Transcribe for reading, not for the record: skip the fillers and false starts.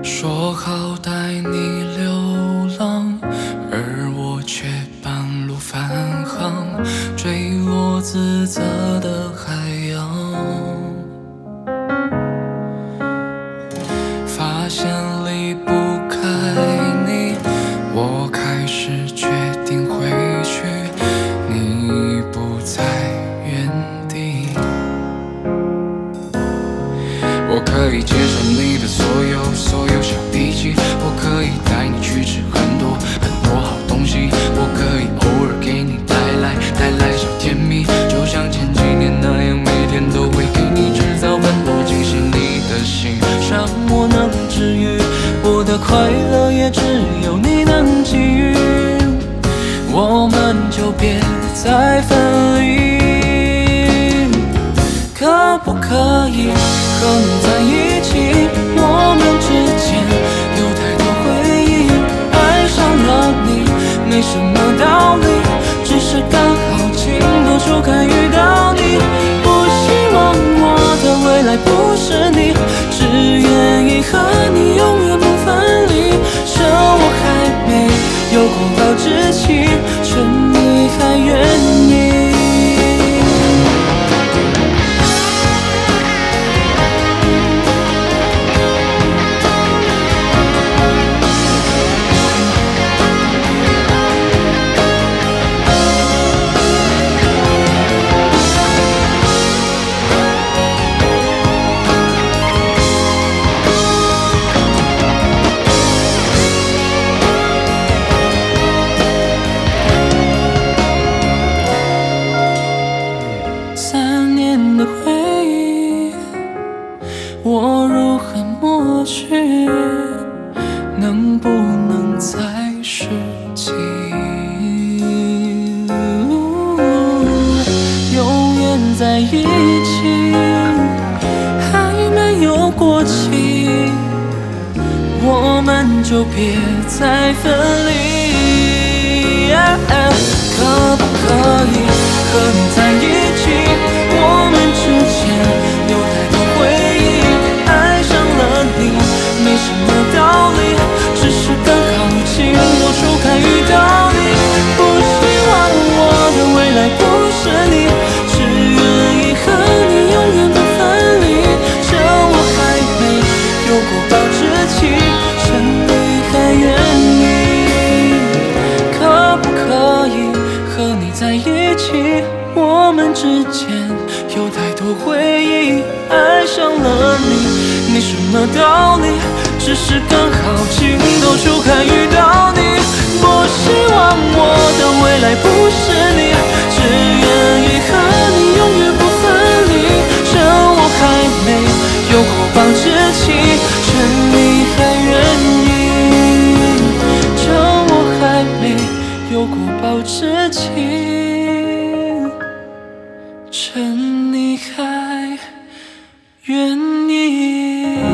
说好带你流浪，而我却半路返航，坠落自责的海洋。发现离不开你，我开始决定回去，你不在原地。我可以接受你的所有小脾气，我可以带你去吃很多好东西，我可以偶尔给你带来小甜蜜，就像前几年那样，每天都会给你制造很多惊喜。你的心伤我能治愈，我的快乐也只有你能给予，我们就别再分离。可不可以和你在一起？我们之间有太多回忆，爱上了你没什么道理，只是刚好情窦初开遇到你。不希望我的未来不是你，只愿意和你永远不分离。趁我还没有过保质期，趁你还愿意。3年的回忆，我如何抹去？能不能再拾起？永远在一起，还没有过期，我们就别再分离。可不可以和你在一起？我们之间有太多回忆，爱上了你没什么道理，只是刚好情窦初开遇到你。不希望我的未来不是你，只愿意和你永远不分离。趁我还没有过保质期，趁你还愿意。可不可以和你在一起？我们之间有太多回忆，爱上了你没什么道理，只是刚好情窦初开遇到你。不希望我的未来不是你，只愿意和你永远不分离。趁我还没有过保质期，趁你还愿意。趁我还没有过保质期，趁你还愿意。